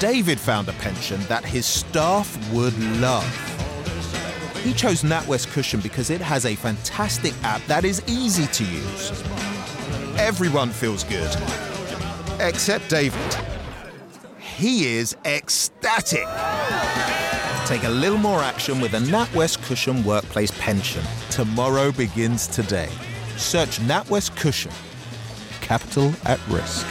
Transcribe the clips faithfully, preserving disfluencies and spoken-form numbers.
David found a pension that his staff would love. He chose NatWest Cushion because it has a fantastic app that is easy to use. Everyone feels good, except David. He is ecstatic. Take a little more action with a NatWest Cushion workplace pension. Tomorrow begins today. Search NatWest Cushion. Capital at risk.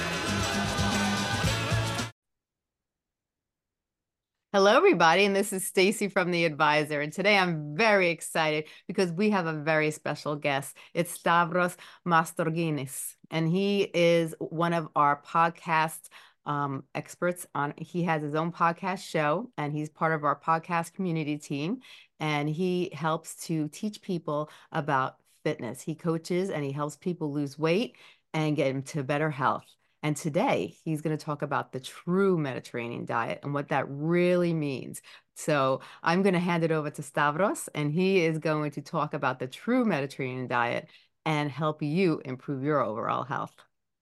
Hello, everybody, and this is Stacy from The Advisor. And today I'm very excited because we have a very special guest. It's Stavros Mastorginis, and he is one of our podcast um, experts on. He has his own podcast show, and he's part of our podcast community team. And he helps to teach people about fitness. He coaches and he helps people lose weight and get into better health. And today he's going to talk about the true Mediterranean diet and what that really means. So I'm going to hand it over to Stavros, and he is going to talk about the true Mediterranean diet and help you improve your overall health.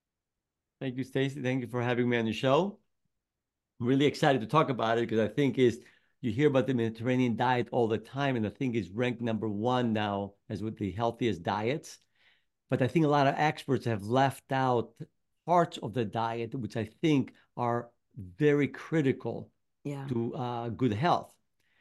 Thank you, Stacey. Thank you for having me on the show. I'm really excited to talk about it because I think is you hear about the Mediterranean diet all the time, and I think it's ranked number one now as with the healthiest diets. But I think a lot of experts have left out parts of the diet, which I think are very critical yeah. to uh, good health.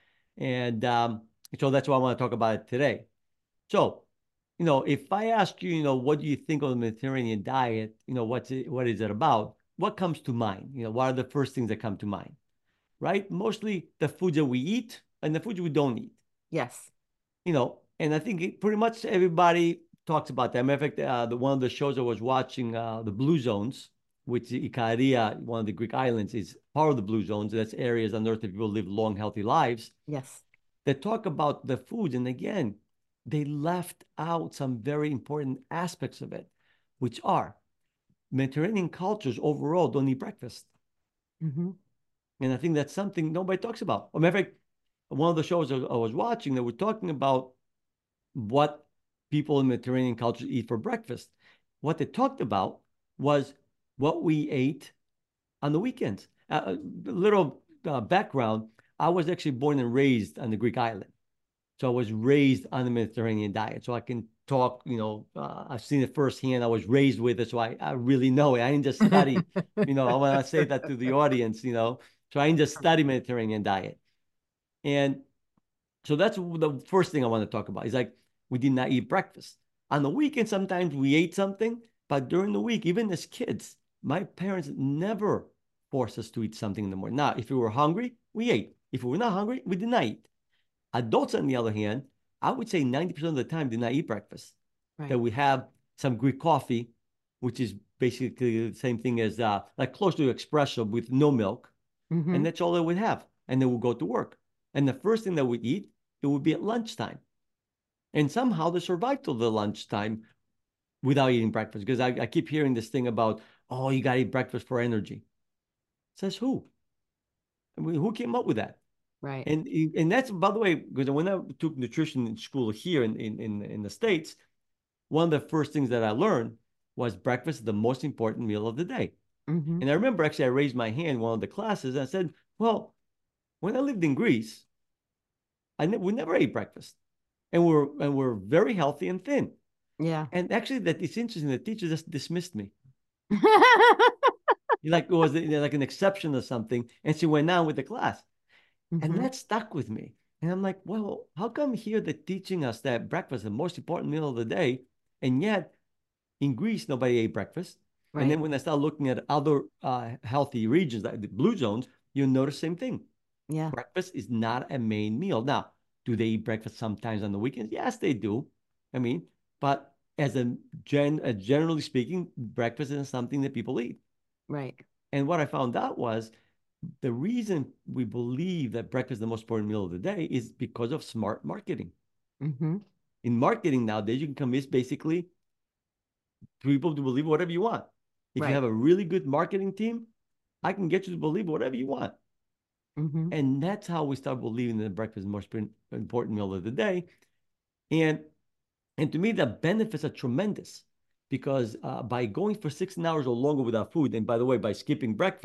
And um, so that's why I want to talk about it today. So, you know, if I ask you, you know, what do you think of the Mediterranean diet? You know, what's it, what is it about? What comes to mind? You know, what are the first things that come to mind? Right? Mostly the foods that we eat and the foods we don't eat. Yes. You know, and I think it, pretty much everybody talks about that. Matter of fact, uh, the one of the shows I was watching, uh, the Blue Zones, which Ikaria, one of the Greek islands, is part of the Blue Zones. That's areas on Earth that people live long, healthy lives. Yes. They talk about the foods, and again, they left out some very important aspects of it, which are Mediterranean cultures overall don't eat breakfast. Mm-hmm. And I think that's something nobody talks about. As a matter of fact, one of the shows I was watching, they were talking about what people in Mediterranean cultures eat for breakfast. What they talked about was what we ate on the weekends. Uh, a little uh, background, I was actually born and raised on the Greek island. So I was raised on the Mediterranean diet. So I can talk, you know, uh, I've seen it firsthand. I was raised with it. So I, I really know it. I didn't just study, you know, I want to say that to the audience, you know. So I didn't just study Mediterranean diet. And so that's the first thing I want to talk about. Is like, we did not eat breakfast. On the weekend, sometimes we ate something, but during the week, even as kids, my parents never forced us to eat something in the morning. Now, if we were hungry, we ate. If we were not hungry, we did not eat. Adults, on the other hand, I would say ninety percent of the time did not eat breakfast. Right. That we have some Greek coffee, which is basically the same thing as uh, like close to espresso with no milk. Mm-hmm. And that's all they would have. And then we'll go to work. And the first thing that we eat, it would be at lunchtime. And somehow they survived till the lunchtime without eating breakfast. Because I, I keep hearing this thing about, oh, you got to eat breakfast for energy. Says who? I mean, who came up with that? Right. And and that's, by the way, because when I took nutrition in school here in, in, in, in the States, one of the first things that I learned was breakfast is the most important meal of the day. Mm-hmm. And I remember actually I raised my hand in one of the classes and I said, well, when I lived in Greece, I ne- we never ate breakfast. And we're and we're very healthy and thin. Yeah. And actually, that it's interesting. The teacher just dismissed me. Like it was like an exception or something. And she went on with the class. Mm-hmm. And that stuck with me. And I'm like, well, how come here they're teaching us that breakfast is the most important meal of the day? And yet in Greece, nobody ate breakfast. Right. And then when I start looking at other uh, healthy regions, like the blue zones, you notice the same thing. Yeah. Breakfast is not a main meal. Now, do they eat breakfast sometimes on the weekends? Yes, they do. I mean, but as a gen, uh, generally speaking, breakfast isn't something that people eat. Right. And what I found out was the reason we believe that breakfast is the most important meal of the day is because of smart marketing. Mm-hmm. In marketing nowadays, you can convince basically people to believe whatever you want. If right. you have a really good marketing team, I can get you to believe whatever you want. Mm-hmm. And that's how we start believing that breakfast is the most important meal of the day. And, and to me, the benefits are tremendous because uh, by going for sixteen hours or longer without food, and by the way, by skipping breakfast,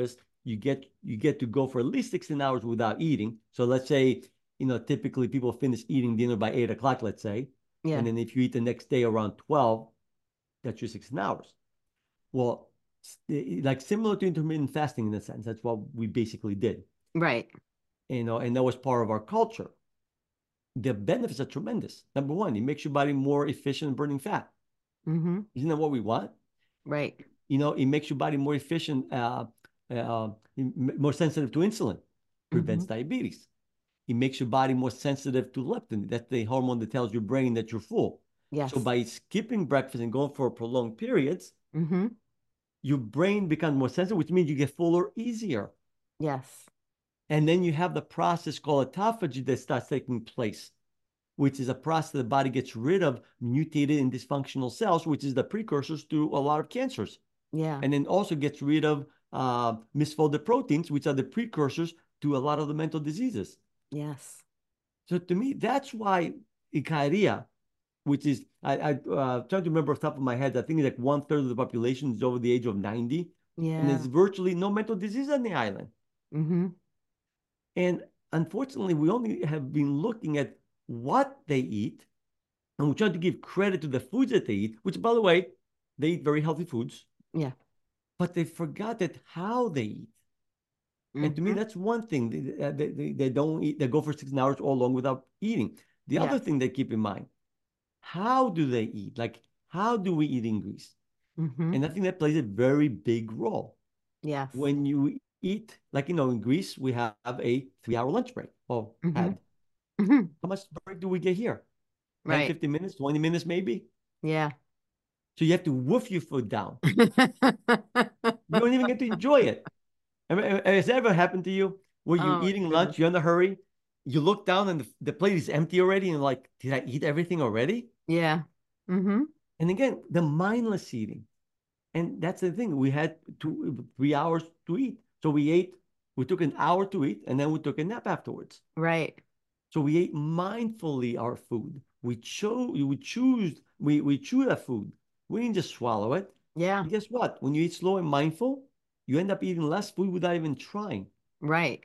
you get you get to go for at least sixteen hours without eating. So let's say, you know, typically people finish eating dinner by eight o'clock, let's say. Yeah. And then if you eat the next day around twelve, that's your sixteen hours. Well, like similar to intermittent fasting in a sense, that's what we basically did. Right. You know, and that was part of our culture. The benefits are tremendous. Number one, it makes your body more efficient in burning fat. Mm-hmm. Isn't that what we want? Right. You know, it makes your body more efficient, uh, uh, more sensitive to insulin, prevents Mm-hmm. diabetes. It makes your body more sensitive to leptin. That's the hormone that tells your brain that you're full. Yes. So by skipping breakfast and going for prolonged periods, Mm-hmm. your brain becomes more sensitive, which means you get fuller easier. Yes. And then you have the process called autophagy that starts taking place, which is a process the body gets rid of mutated and dysfunctional cells, which is the precursors to a lot of cancers. Yeah. And then also gets rid of uh, misfolded proteins, which are the precursors to a lot of the mental diseases. Yes. So to me, that's why Icaria, which is, I, I uh, trying to remember off the top of my head, I think it's like one third of the population is over the age of ninety. Yeah. And there's virtually no mental disease on the island. Mm-hmm. And unfortunately, we only have been looking at what they eat, and we're trying to give credit to the foods that they eat, which, by the way, they eat very healthy foods. Yeah. But they forgot that how they eat. Mm-hmm. And to me, that's one thing. They, they, they, they don't eat, they go for sixteen hours all along without eating. The Yeah. other thing they keep in mind, how do they eat? Like, how do we eat in Greece? Mm-hmm. And I think that plays a very big role. Yes. When you eat, like, you know, in Greece, we have a three hour lunch break. Oh, Mm-hmm. had. Mm-hmm. How much break do we get here? ten, Right. fifteen minutes, twenty minutes maybe? Yeah. So you have to woof your food down. You don't even get to enjoy it. I mean, has that ever happened to you? Where you're Oh my eating goodness. lunch, you're in a hurry, you look down and the, the plate is empty already, and you're like, did I eat everything already? Yeah. Mm-hmm. And again, the mindless eating. And that's the thing. We had two, three hours to eat. So we ate, we took an hour to eat, and then we took a nap afterwards. Right. So we ate mindfully our food. We chose, we choose, we, we chew that food. We didn't just swallow it. Yeah. And guess what? When you eat slow and mindful, you end up eating less food without even trying. Right.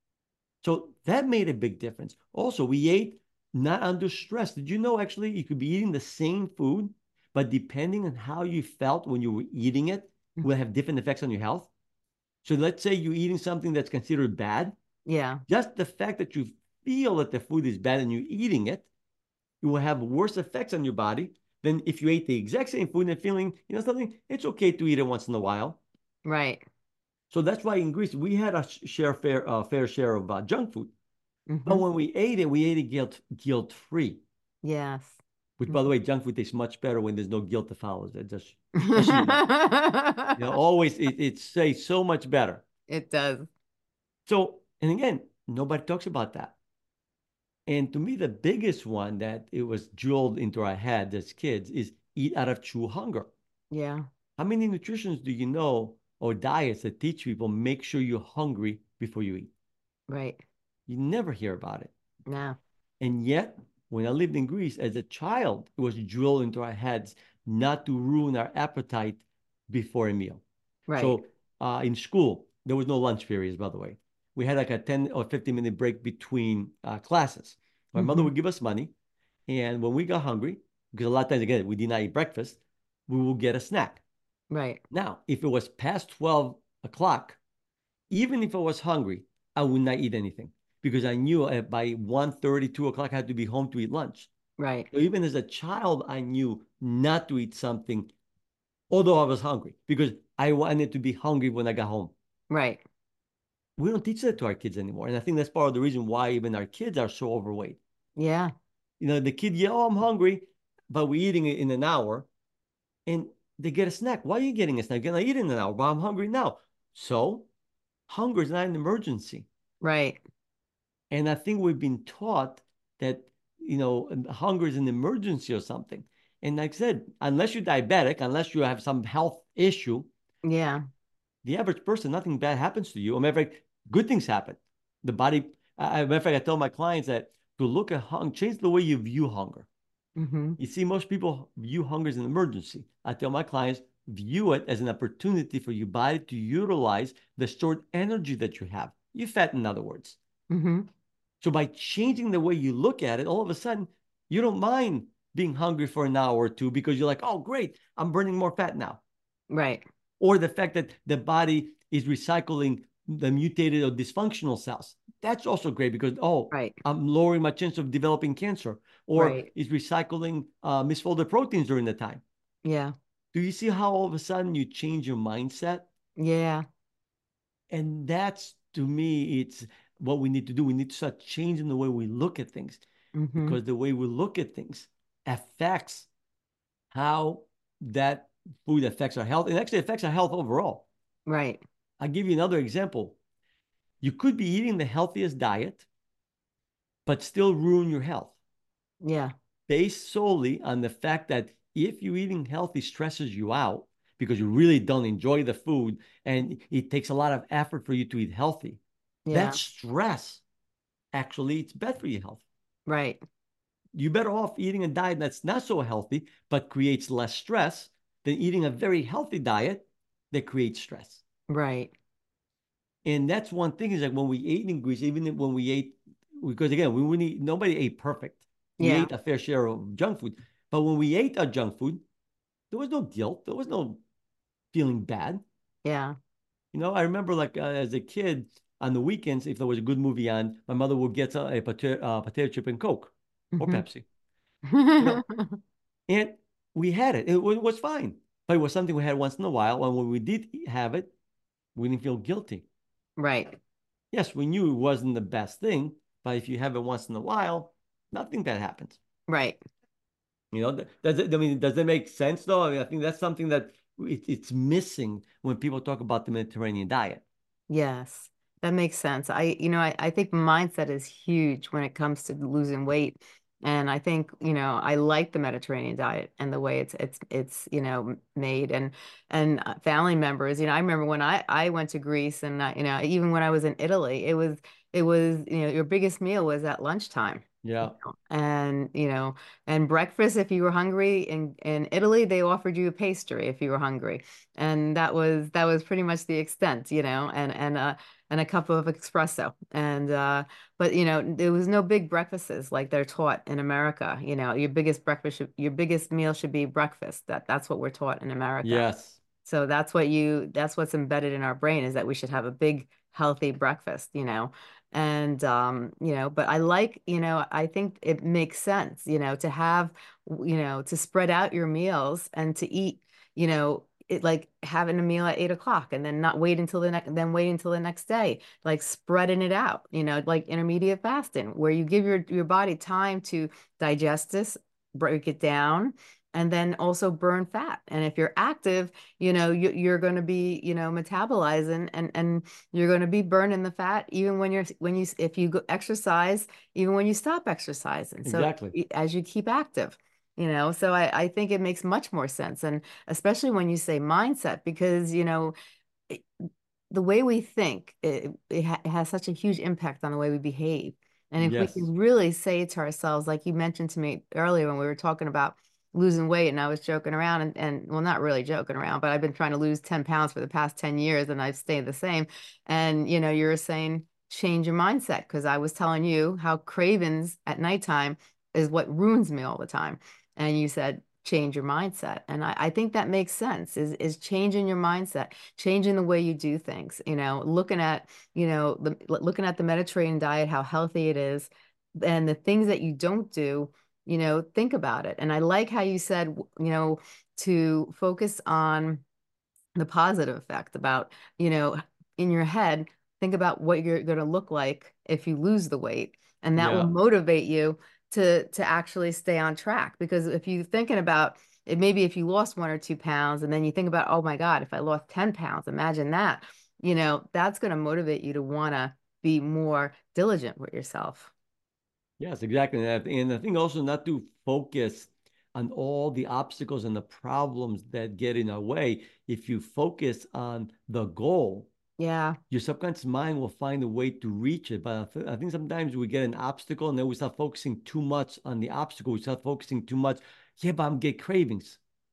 So that made a big difference. Also, we ate not under stress. Did you know actually you could be eating the same food, but depending on how you felt when you were eating it, will have different effects on your health? So let's say you're eating something that's considered bad. Yeah. Just the fact that you feel that the food is bad and you're eating it, it will have worse effects on your body than if you ate the exact same food and feeling, you know, something, it's okay to eat it once in a while. Right. So that's why in Greece, we had a share fair, uh, fair share of uh, junk food. Mm-hmm. But when we ate it, we ate it guilt, guilt-free. Yes. Which, by the way, junk food tastes much better when there's no guilt that follows it. Just, just so you know. You know, always, it, it tastes so much better. It does. So, and again, nobody talks about that. And to me, the biggest one that it was drilled into our heads as kids is eat out of true hunger. Yeah. How many nutritions do you know or diets that teach people make sure you're hungry before you eat? Right. You never hear about it. No. And yet, when I lived in Greece as a child, it was drilled into our heads not to ruin our appetite before a meal. Right. So uh, in school, there was no lunch periods, by the way. We had like a ten or fifteen minute break between uh, classes. My Mm-hmm. mother would give us money. And when we got hungry, because a lot of times, again, we did not eat breakfast, we will get a snack. Right. Now, if it was past twelve o'clock, even if I was hungry, I would not eat anything because I knew by one thirty, two o'clock, I had to be home to eat lunch. Right. So even as a child, I knew not to eat something, although I was hungry, because I wanted to be hungry when I got home. Right. We don't teach that to our kids anymore. And I think that's part of the reason why even our kids are so overweight. Yeah. You know, the kid, yeah, oh, I'm hungry, but we're eating it in an hour. And they get a snack. Why are you getting a snack? You're gonna eat in an hour, but I'm hungry now. So hunger is not an emergency. Right. And I think we've been taught that, you know, hunger is an emergency or something. And like I said, unless you're diabetic, unless you have some health issue, Yeah. the average person, nothing bad happens to you. As a matter of fact, good things happen. The body, as a matter of fact, I tell my clients that to look at hunger, change the way you view hunger. Mm-hmm. You see, most people view hunger as an emergency. I tell my clients, view it as an opportunity for your body to utilize the stored energy that you have. You fat, in other words. Mm-hmm. So by changing the way you look at it, all of a sudden, you don't mind being hungry for an hour or two because you're like, oh, great, I'm burning more fat now. Right. Or the fact that the body is recycling the mutated or dysfunctional cells. That's also great because, oh, Right. I'm lowering my chance of developing cancer. Or Right. is recycling uh, misfolded proteins during the time. Yeah. Do you see how all of a sudden you change your mindset? Yeah. And that's, to me, it's what we need to do. We need to start changing the way we look at things Mm-hmm. because the way we look at things affects how that food affects our health. It actually affects our health overall. Right. I'll give you another example. You could be eating the healthiest diet, but still ruin your health Yeah. based solely on the fact that if you're eating healthy stresses you out because you really don't enjoy the food and it takes a lot of effort for you to eat healthy, Yeah. that stress actually it's bad for your health. Right. You're better off eating a diet that's not so healthy but creates less stress than eating a very healthy diet that creates stress. Right. And that's one thing is like when we ate in Greece, even when we ate, because again, we wouldn't, nobody ate perfect. We Yeah. ate a fair share of junk food. But when we ate our junk food, there was no guilt. There was no feeling bad. Yeah. You know, I remember like uh, as a kid on the weekends, if there was a good movie on, my mother would get a, a potato, uh, potato chip and Coke or Mm-hmm. Pepsi. You know, and we had it. It was, was fine. But it was something we had once in a while. And when we did have it, we didn't feel guilty. Right. Yes, we knew it wasn't the best thing, but if you have it once in a while, nothing bad happens. Right. You know, does it, I mean, does it make sense though? I mean, I think that's something that it, it's missing when people talk about the Mediterranean diet. Yes. That makes sense. I, you know, I, I think mindset is huge when it comes to losing weight. And I think, you know, I like the Mediterranean diet and the way it's it's it's, you know, made and and uh, family members, you know, I remember when I I went to Greece and uh, you know, even when I was in Italy, it was it was, you know, your biggest meal was at lunchtime. You Yeah. know, and you know, and breakfast if you were hungry in in Italy, they offered you a pastry if you were hungry, and that was that was pretty much the extent, you know, and and uh and a cup of espresso, and uh, but you know, there was no big breakfasts like they're taught in America. You know, your biggest breakfast, should, your biggest meal should be breakfast. That that's what we're taught in America. Yes. So that's what you that's what's embedded in our brain is that we should have a big healthy breakfast, you know. And um, you know, but I like, you know, I think it makes sense, you know, to have, you know, to spread out your meals and to eat, you know, it like having a meal at eight o'clock and then not wait until the next, then wait until the next day, like spreading it out, you know, like intermediate fasting, where you give your your body time to digest this, break it down, and then also burn fat. And if you're active, you know, you, you're going to be, you know, metabolizing and and you're going to be burning the fat even when you're when you if you go exercise, even when you stop exercising. So Exactly. as you keep active, you know, so I, I think it makes much more sense. And especially when you say mindset, because, you know, it, the way we think, it, it, ha it has such a huge impact on the way we behave. And if we Yes. can really say to ourselves, like you mentioned to me earlier when we were talking about losing weight and I was joking around and, and well, not really joking around, but I've been trying to lose ten pounds for the past ten years and I've stayed the same. And, you know, you were saying change your mindset because I was telling you how cravings at nighttime is what ruins me all the time. And you said, change your mindset. And I, I think that makes sense is, is changing your mindset, changing the way you do things, you know, looking at, you know, the, looking at the Mediterranean diet, how healthy it is, and the things that you don't do, you know, think about it. And I like how you said, you know, to focus on the positive effect about, you know, in your head, think about what you're going to look like if you lose the weight. And that will Yeah. motivate you to to actually stay on track. Because if you're thinking about it, maybe if you lost one or two pounds and then you think about, oh my God, if I lost ten pounds, imagine that, you know, that's going to motivate you to want to be more diligent with yourself. Yes, exactly. And I th- and I think also not to focus on all the obstacles and the problems that get in our way. If you focus on the goal, Yeah. your subconscious mind will find a way to reach it. But I, th- I think sometimes we get an obstacle and then we start focusing too much on the obstacle. We start focusing too much. Yeah, but I'm get cravings.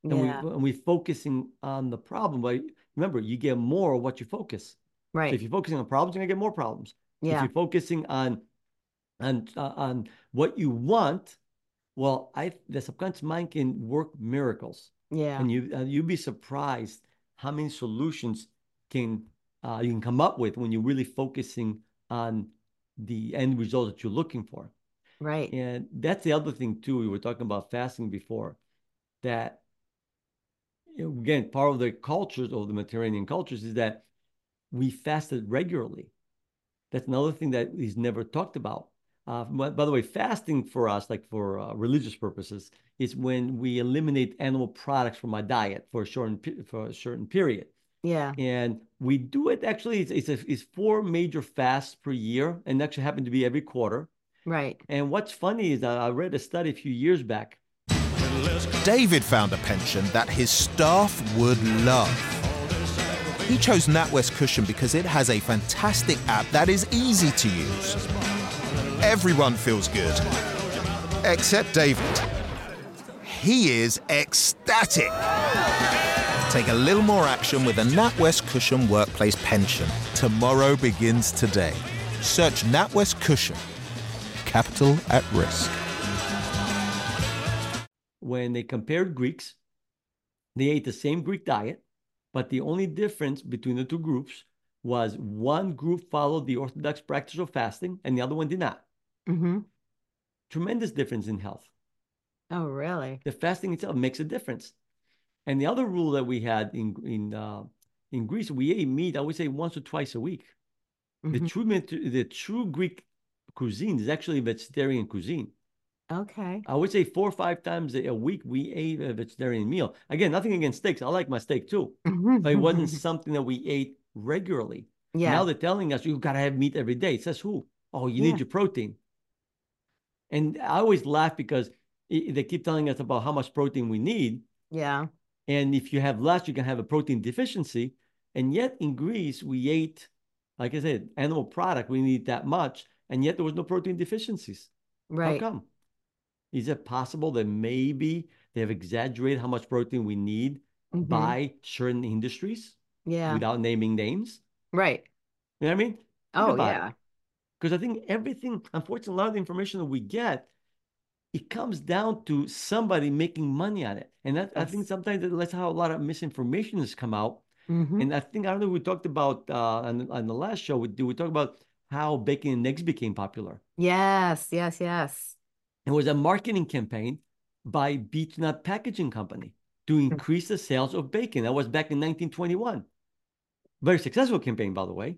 And we Yeah. and we focusing on the problem. But remember, you get more of what you focus. So Right. if you're focusing on problems, you're gonna get more problems. If Yeah. you're focusing on on uh, on what you want, well, I the subconscious mind can work miracles. Yeah. And you uh, you'd be surprised how many solutions can uh, you can come up with when you're really focusing on the end result that you're looking for. Right. And that's the other thing too. We were talking about fasting before, that you know, again, part of the cultures of the Mediterranean cultures is that we fasted regularly. That's another thing that is never talked about. Uh, by the way, fasting for us, like for uh, religious purposes, is when we eliminate animal products from our diet for a certain for a certain period. Yeah. And we do it actually. It's it's, a, it's four major fasts per year, and actually happen to be every quarter. Right. And what's funny is that I read a study a few years back. David found a pension that his staff would love. He chose NatWest Cushion because it has a fantastic app that is easy to use. Everyone feels good, except David. He is ecstatic. Take a little more action with a NatWest Cushion Workplace Pension. Tomorrow begins today. Search NatWest Cushion. Capital at risk. When they compared Greeks, they ate the same Greek diet, but the only difference between the two groups was one group followed the orthodox practice of fasting and the other one did not. Mm-hmm. Tremendous difference in health. Oh, really? The fasting itself makes a difference. And the other rule that we had in in uh, in Greece, we ate meat, I would say once or twice a week. Mm-hmm. The true the true Greek cuisine is actually vegetarian cuisine. Okay. I would say four or five times a week we ate a vegetarian meal. Again, nothing against steaks. I like my steak too. But it wasn't something that we ate regularly. Yeah. Now they're telling us you got to have meat every day. It says who? Oh, you Yeah. need your protein. And I always laugh because it, they keep telling us about how much protein we need. Yeah. And if you have less, you can have a protein deficiency. And yet in Greece, we ate, like I said, animal product. We need that much. And yet there was no protein deficiencies. Right. How come? Is it possible that maybe they have exaggerated how much protein we need Mm-hmm. by certain industries Yeah. without naming names? Right. You know what I mean? Think Oh, about yeah. it. Because I think everything, unfortunately, a lot of the information that we get, it comes down to somebody making money on it. And that, I think Yes. sometimes that's how a lot of misinformation has come out. Mm-hmm. And I think, I don't know, we talked about uh, on, on the last show, we, we talked about how bacon and eggs became popular. Yes. Yes. Yes. It was a marketing campaign by Beech-Nut Packaging Company to increase the sales of bacon. That was back in nineteen twenty-one. Very successful campaign, by the way.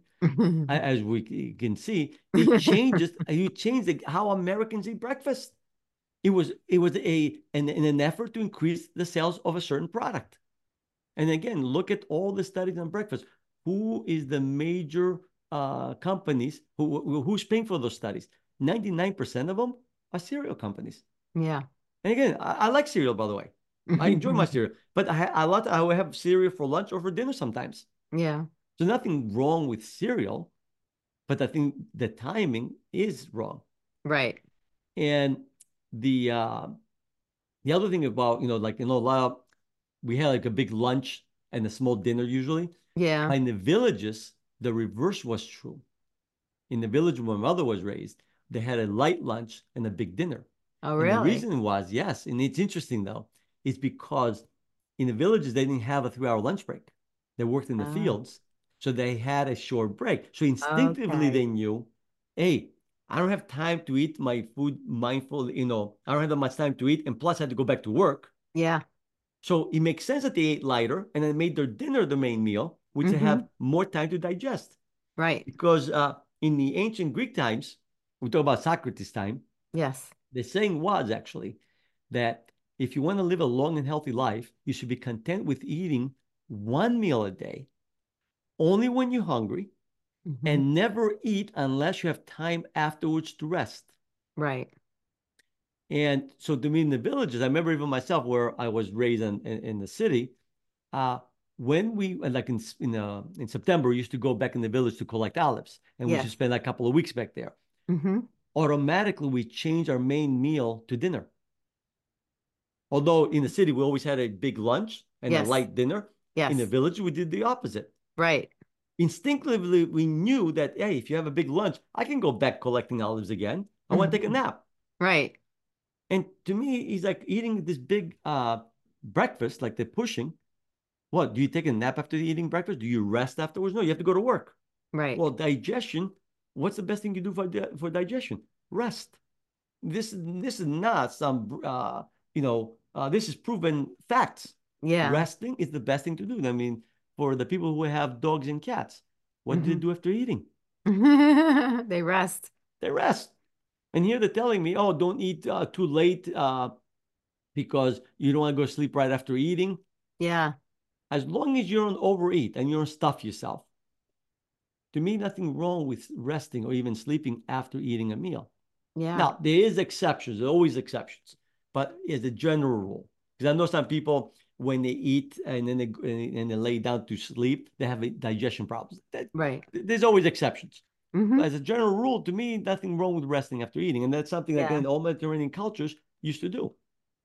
As we can see, it changes. It changed the, how Americans eat breakfast. It was it was a an, in an effort to increase the sales of a certain product. And again, look at all the studies on breakfast. Who is the major uh, companies who who's paying for those studies? ninety-nine percent of them are cereal companies. Yeah. And again, I, I like cereal, by the way. I enjoy my cereal, but I I lot I will have cereal for lunch or for dinner sometimes. Yeah. So nothing wrong with cereal, but I think the timing is wrong. Right. And the uh, the other thing about, you know, like, you know, a lot of, we had like a big lunch and a small dinner usually. Yeah. In the villages, the reverse was true. In the village where my mother was raised, they had a light lunch and a big dinner. Oh, And the really? reason was, yes, and it's interesting though, is because in the villages, they didn't have a three-hour lunch break. They worked in the Oh. fields, so they had a short break. So instinctively, Okay. they knew, hey, I don't have time to eat my food mindful, you know, I don't have that much time to eat, and plus I had to go back to work. Yeah. So it makes sense that they ate lighter and then made their dinner the main meal, which they Mm-hmm. have more time to digest. Right. Because uh, in the ancient Greek times, we talk about Socrates' time, Yes. the saying was actually that if you want to live a long and healthy life, you should be content with eating one meal a day, only when you're hungry, Mm-hmm. and never eat unless you have time afterwards to rest. Right. And so to me in the villages, I remember even myself where I was raised in, in, in the city, uh, when we, like in in, uh, in September, we used to go back in the village to collect olives, and we Yes. should spend a couple of weeks back there. Mm-hmm. Automatically, we change our main meal to dinner. Although in the city, we always had a big lunch and Yes. a light dinner. Yes. In the village, we did the opposite. Right. Instinctively, we knew that, hey, if you have a big lunch, I can go back collecting olives again. I want to take a nap. Right. And to me, he's like eating this big uh, breakfast, like they're pushing. What, do you take a nap after eating breakfast? Do you rest afterwards? No, you have to go to work. Right. Well, digestion, what's the best thing you do for, for digestion? Rest. This, this is not some, uh, you know, uh, this is proven facts. Yeah. Resting is the best thing to do. I mean, for the people who have dogs and cats, what Mm-hmm. do they do after eating? They rest. They rest. And here they're telling me, oh, don't eat uh, too late uh, because you don't want to go to sleep right after eating. Yeah. As long as you don't overeat and you don't stuff yourself, to me, nothing wrong with resting or even sleeping after eating a meal. Yeah. Now, there is exceptions. There are always exceptions. But as a general rule, because I know some people, when they eat and then they, and they lay down to sleep, they have digestion problems. That, right. There's always exceptions. Mm-hmm. As a general rule, to me, nothing wrong with resting after eating. And that's something, Yeah. again, all Mediterranean cultures used to do.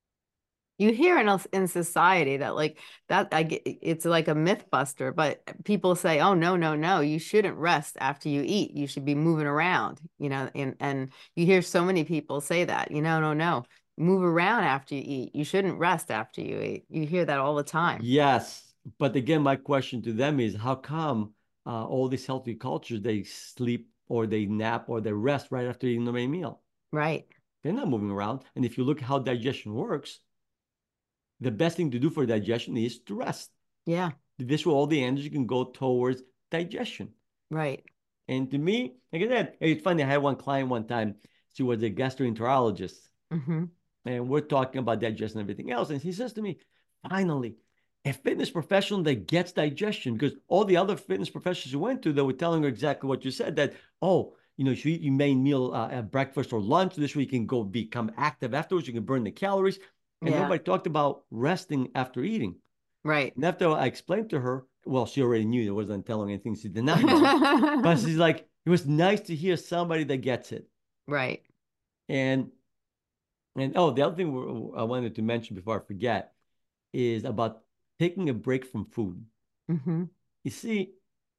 You hear in in society that like that I get it's like a myth buster, but people say, oh no, no, no, you shouldn't rest after you eat. You should be moving around, you know, and and you hear so many people say that, you know, no, no, move around after you eat. You shouldn't rest after you eat. You hear that all the time. Yes. But again, my question to them is how come uh, all these healthy cultures, they sleep or they nap or they rest right after eating the main meal? Right. They're not moving around. And if you look at how digestion works, the best thing to do for digestion is to rest. Yeah. This way, all the energy can go towards digestion. Right. And to me, like I said, it's funny. I had one client one time. She was a gastroenterologist. Mm-hmm. And we're talking about digestion and everything else. And he says to me, finally, a fitness professional that gets digestion, because all the other fitness professionals who went to, they were telling her exactly what you said, that, oh, you know, you should eat your main meal uh, at breakfast or lunch. This way you can go become active afterwards. You can burn the calories. And Yeah. nobody talked about resting after eating. Right. And after I explained to her, well, she already knew. It wasn't telling anything she did not know. But she's like, it was nice to hear somebody that gets it. Right. And, and oh, the other thing I wanted to mention before I forget is about taking a break from food. Mm-hmm. You see,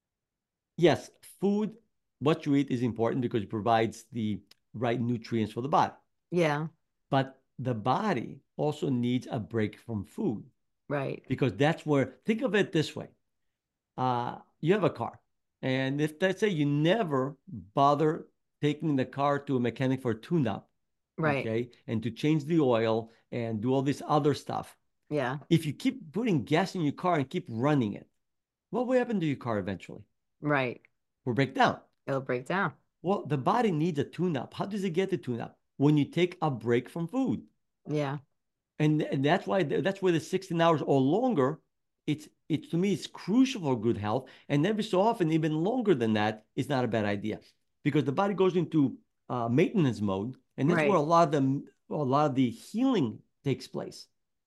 yes, food, what you eat is important because it provides the right nutrients for the body. Yeah. But the body also needs a break from food. Right. Because that's where, think of it this way. Uh, you have a car. And if, let's say, you never bother taking the car to a mechanic for a tune-up, right. Okay, and to change the oil and do all this other stuff. Yeah. If you keep putting gas in your car and keep running it, what will happen to your car eventually? Right. It will break down. It'll break down. Well, the body needs a tune-up. How does it get the tune-up? When you take a break from food. Yeah. And, and that's why that's where the sixteen hours or longer, it's it's to me, it's crucial for good health. And every so often, even longer than that, is not a bad idea. Because the body goes into uh, maintenance mode, and that's right. where a lot of the a lot of the healing takes place.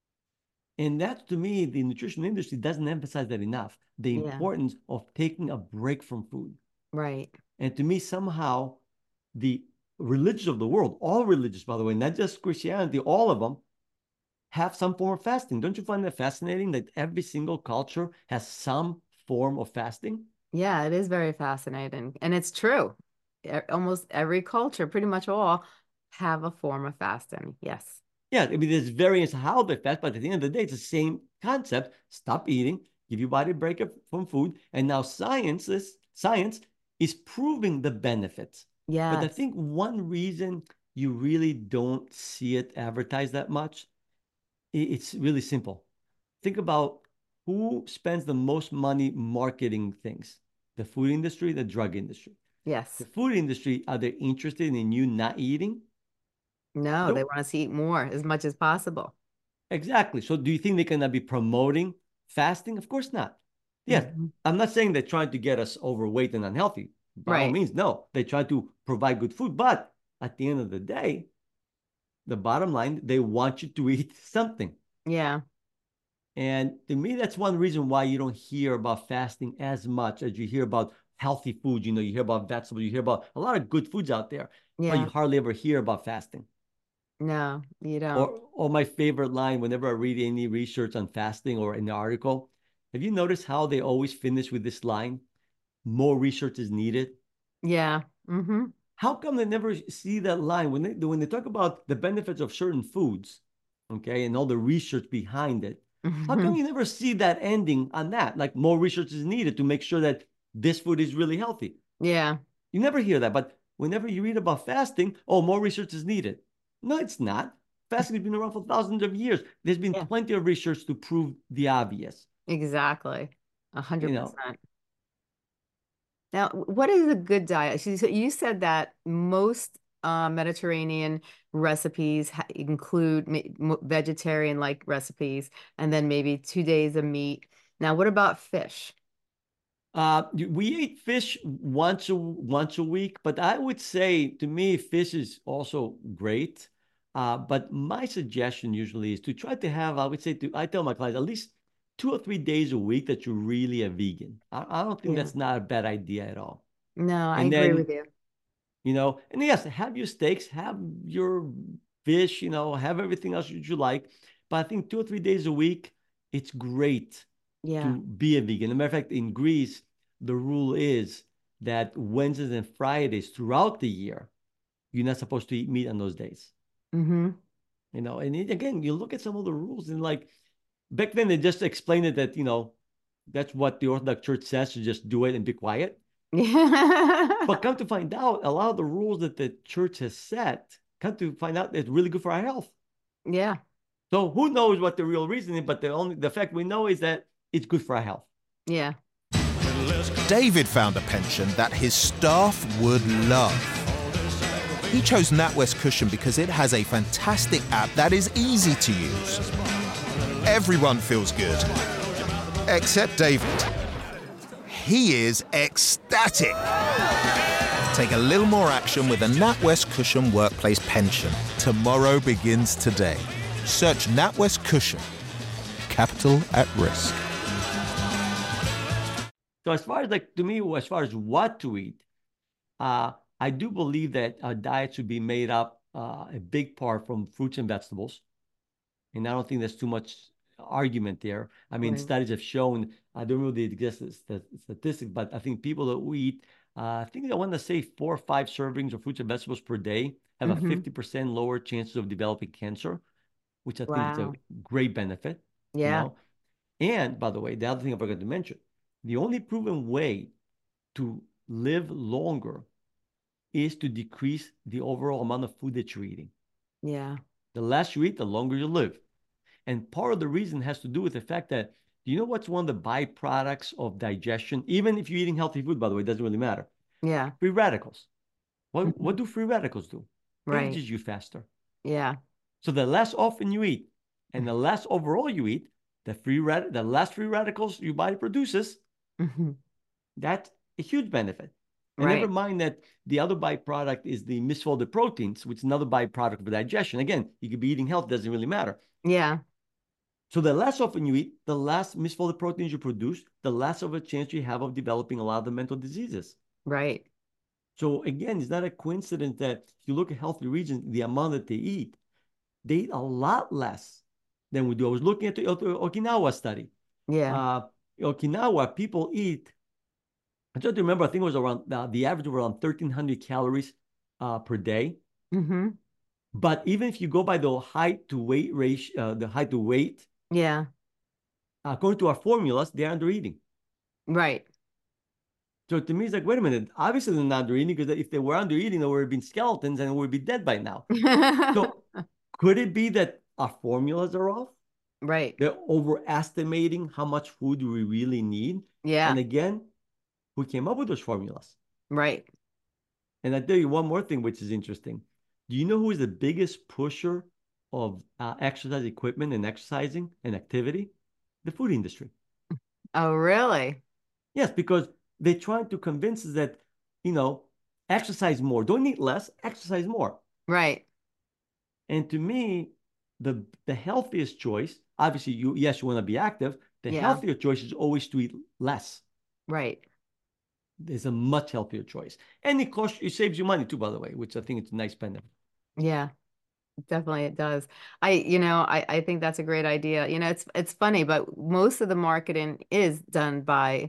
And that, to me, the nutrition industry doesn't emphasize that enough. The Yeah. importance of taking a break from food. Right. And to me, somehow, the religions of the world, all religions, by the way, not just Christianity, all of them, have some form of fasting. Don't you find that fascinating that every single culture has some form of fasting? Yeah, it is very fascinating. And it's true. Almost every culture, pretty much all, have a form of fasting. Yes. Yeah, I mean, there's variants how they fast, but at the end of the day, it's the same concept. Stop eating, give your body a break from food. And now science is, science is proving the benefits. Yeah. But I think one reason you really don't see it advertised that much, it's really simple. Think about who spends the most money marketing things: the food industry, the drug industry. Yes. The food industry, are they interested in you not eating? No, Nope. They want us to eat more as much as possible. Exactly. So do you think they're going to be promoting fasting? Of course not. Yes, mm-hmm. I'm not saying they're trying to get us overweight and unhealthy. By right. all means, no. They try to provide good food. But at the end of the day, the bottom line, they want you to eat something. Yeah. And to me, that's one reason why you don't hear about fasting as much as you hear about healthy food. You know, you hear about vegetables, you hear about a lot of good foods out there, yeah. but you hardly ever hear about fasting. No, you don't. Or, or my favorite line whenever I read any research on fasting or an article, have you noticed how they always finish with this line? More research is needed. Yeah. Mm-hmm. How come they never see that line when they when they talk about the benefits of certain foods, okay, and all the research behind it? How come you never see that ending on that? Like more research is needed to make sure that this food is really healthy. Yeah. You never hear that, but whenever you read about fasting, oh, more research is needed. No, it's not. Fasting has been around for thousands of years. There's been Yeah. plenty of research to prove the obvious. Exactly. A You hundred know, percent. Now, what is a good diet? So so you said that most uh, Mediterranean recipes ha include vegetarian-like recipes, and then maybe two days of meat. Now, what about fish? uh, we eat fish once a once a week, but I would say to me, fish is also great. Uh, but my suggestion usually is to try to have, I would say to, I tell my clients at least two or three days a week that you're really a vegan. I, I don't think Yeah. that's not a bad idea at all. No, I And agree then with you. you know, and yes, have your steaks, have your fish, you know, have everything else that you like. But I think two or three days a week, it's great Yeah. to be a vegan. As a matter of fact, in Greece, the rule is that Wednesdays and Fridays throughout the year, you're not supposed to eat meat on those days. Mm-hmm. You know, and it, again, you look at some of the rules and like back then they just explained it that, you know, that's what the Orthodox Church says, to just do it and be quiet. Yeah. But come to find out, a lot of the rules that the church has set, come to find out, it's really good for our health. Yeah. So who knows what the real reason is? But the only the fact we know is that it's good for our health. Yeah. David found a pension that his staff would love. He chose NatWest Cushion because it has a fantastic app that is easy to use. Everyone feels good, except David. He is ecstatic. Take a little more action with a NatWest Cushion Workplace Pension. Tomorrow begins today. Search NatWest Cushion. Capital at risk. So as far as like to me, as far as what to eat, uh, I do believe that a diet should be made up uh, a big part from fruits and vegetables. And I don't think there's too much argument there. I mean, Right. studies have shown, I don't know the exact statistic, but I think people that eat, uh, I think I want to say four or five servings of fruits and vegetables per day have a Mm-hmm. fifty percent lower chances of developing cancer, which I think is a Wow. great benefit, you Yeah. know. And by the way, the other thing I forgot to mention, the only proven way to live longer is to decrease the overall amount of food that you're eating. Yeah. The less you eat, the longer you live. And part of the reason has to do with the fact that, do you know what's one of the byproducts of digestion? Even if you're eating healthy food, by the way, it doesn't really matter. Yeah. Free radicals. What, Mm-hmm. what do free radicals do? Right. Ages you faster. Yeah. So the less often you eat and the less overall you eat, the free rad- the less free radicals your body produces, Mm-hmm. that's a huge benefit. And Right. never mind that the other byproduct is the misfolded proteins, which is another byproduct of digestion. Again, you could be eating health, doesn't really matter. Yeah. So the less often you eat, the less misfolded proteins you produce, the less of a chance you have of developing a lot of the mental diseases. Right. So again, it's not a coincidence that if you look at healthy regions, the amount that they eat, they eat a lot less than we do. I was looking at the Okinawa study. Yeah. Uh, Okinawa, people eat, I try to remember, I think it was around, uh, the average of around thirteen hundred calories uh, per day. Mm-hmm. But even if you go by the height to weight ratio, uh, the height to weight, Yeah. according to our formulas, they're under eating. Right. So to me, it's like, wait a minute. Obviously, they're not under eating because if they were under eating, they would have been skeletons and would be dead by now. So could it be that our formulas are off? Right. They're overestimating how much food we really need. Yeah. And again, who came up with those formulas? Right. And I tell you one more thing, which is interesting. Do you know who is the biggest pusher of uh, exercise equipment and exercising and activity? The food industry. Oh, really? Yes, because they're trying to convince us that, you know, exercise more. Don't eat less, exercise more. Right. And to me, the the healthiest choice, obviously, you yes, you want to be active. The Yeah. healthier choice is always to eat less. Right. There's a much healthier choice. And it costs, it saves you money too, by the way, which I think is a nice benefit. Yeah. Definitely it does. I, you know, I, I think that's a great idea. You know, it's it's funny, but most of the marketing is done by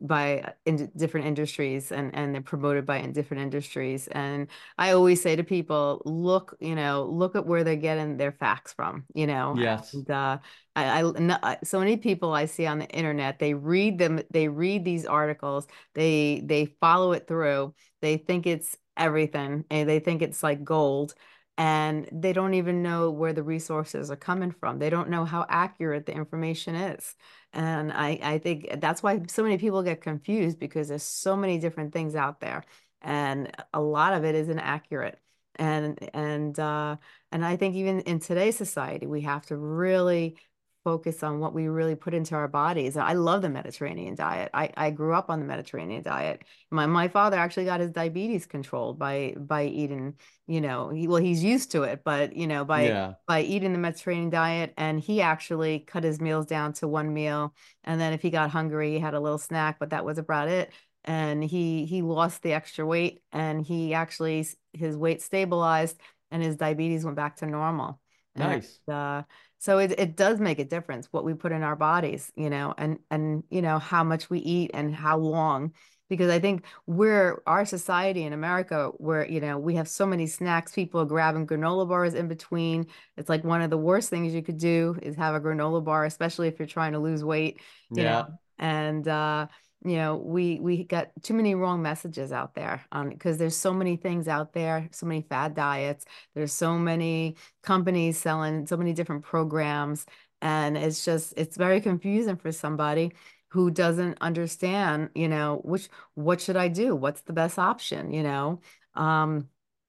by in different industries and and they're promoted by in different industries. And I always say to people, look, you know, look at where they're getting their facts from, you know. Yes. And uh I, I no- I- so many people I see on the internet, they read them, they read these articles, they they follow it through, they think it's everything and they think it's like gold and they don't even know where the resources are coming from. They don't know how accurate the information is. And I, I think that's why so many people get confused because there's so many different things out there, and a lot of it is inaccurate. And and uh, and I think even in today's society, we have to really focus on what we really put into our bodies. I love the Mediterranean diet. I, I grew up on the Mediterranean diet. My my father actually got his diabetes controlled by by eating, you know, he, well, he's used to it, but you know, by Yeah. by eating the Mediterranean diet, and he actually cut his meals down to one meal, and then if he got hungry, he had a little snack, but that was about it. And he he lost the extra weight, and he actually his weight stabilized, and his diabetes went back to normal. And Nice. uh, so it it does make a difference what we put in our bodies, you know, and and you know how much we eat and how long because I think we're our society in America where, you know, we have so many snacks, people are grabbing granola bars in between. It's like one of the worst things you could do is have a granola bar, especially if you're trying to lose weight, you know. Yeah. And uh, you know, we we got too many wrong messages out there um, because there's so many things out there, so many fad diets, there's so many companies selling so many different programs, and it's just it's very confusing for somebody who doesn't understand, you know, which what should I do? What's the best option, you know? Um,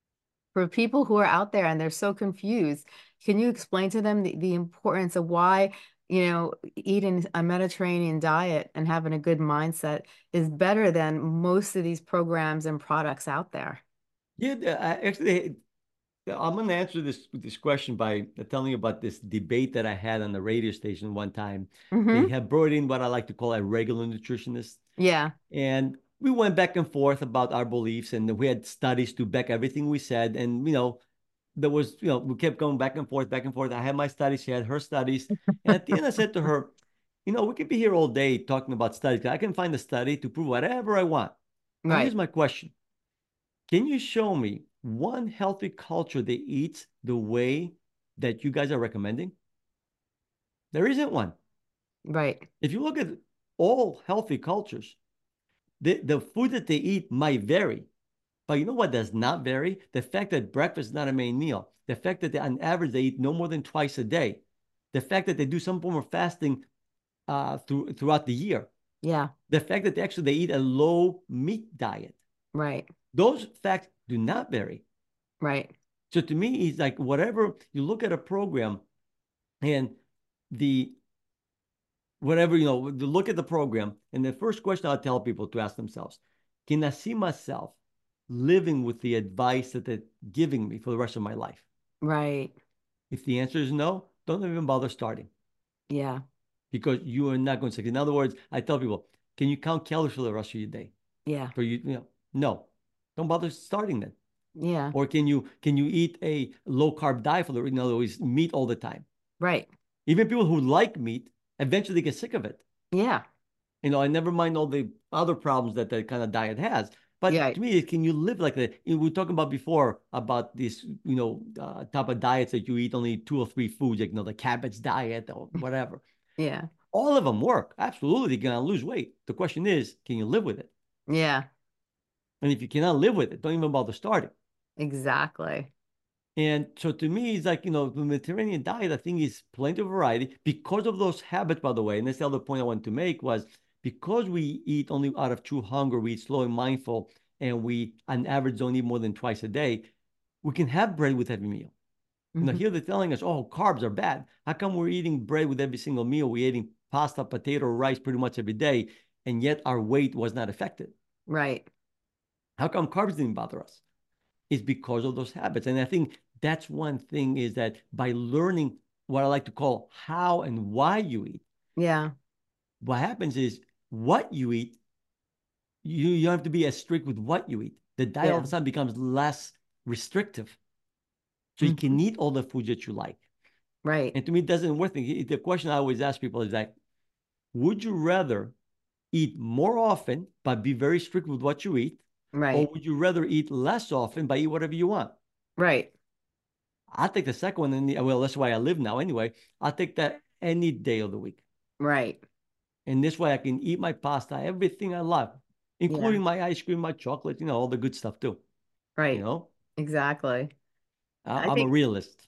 for people who are out there and they're so confused, can you explain to them the, the importance of why, you know, eating a Mediterranean diet and having a good mindset is better than most of these programs and products out there? Yeah. uh, I- Actually, I'm going to answer this this question by telling you about this debate that I had on the radio station one time. They Hmm. had brought in what I like to call a regular nutritionist, Yeah, and we went back and forth about our beliefs, and we had studies to back everything we said. And you know, there was, you know, we kept going back and forth, back and forth. I had my studies, she had her studies, and at the end, I said to her, you know, we could be here all day talking about studies. I can find a study to prove whatever I want. Now, here's right, my question. Can you show me one healthy culture that eats the way that you guys are recommending? There isn't one. right, If you look at all healthy cultures, the, the food that they eat might vary. But you know what does not vary? The fact that breakfast is not a main meal. The fact that they, on average they eat no more than twice a day. The fact that they do some form of fasting uh, through, throughout the year. yeah, The fact that they actually they eat a low meat diet. right, Those facts do not vary. right, So to me, it's like whatever you look at a program and the whatever, you know, you look at the program, and the first question I'll tell people to ask themselves, can I see myself living with the advice that they're giving me for the rest of my life? right, If the answer is no, don't even bother starting yeah, because you are not going to succeed. In other words, I tell people, can you count calories for the rest of your day? yeah, For you, you know, no, don't bother starting then. yeah, Or can you can you eat a low carb diet for the, in other words, meat all the time? right, Even people who like meat eventually get sick of it. yeah, You know, I never mind all the other problems that that kind of diet has. But yeah, to me, can you live like that? We were talking about before about this, you know, uh, type of diets that you eat only two or three foods, like, you know, the cabbage diet or whatever. yeah, All of them work. Absolutely, you're gonna lose weight. The question is, can you live with it? yeah, And if you cannot live with it, don't even bother starting. exactly. And so to me, it's like, you know, the Mediterranean diet, I think is plenty of variety because of those habits, by the way. And that's the other point I wanted to make was because we eat only out of true hunger, we eat slow and mindful, and we on average don't eat more than twice a day, we can have bread with every meal. You know, Hmm. here they're telling us, oh, carbs are bad. How come we're eating bread with every single meal? We're eating pasta, potato, rice pretty much every day, and yet our weight was not affected. Right. How come carbs didn't bother us? Is because of those habits. And I think that's one thing is that by learning what I like to call how and why you eat, Yeah. what happens is what you eat, you, you don't have to be as strict with what you eat. The diet all of Yeah. a sudden becomes less restrictive. So you Mhm. can eat all the foods that you like. Right. And to me, it doesn't worth it. The question I always ask people is like, would you rather eat more often, but be very strict with what you eat? Or Right. would you rather eat less often, but eat whatever you want? Right. I'll take the second one. And well, that's why I live now anyway. I'll take that any day of the week. Right. And this way I can eat my pasta, everything I love, Yeah. including my ice cream, my chocolate, you know, all the good stuff too. You Right. know, Exactly. I I- I'm a think realist.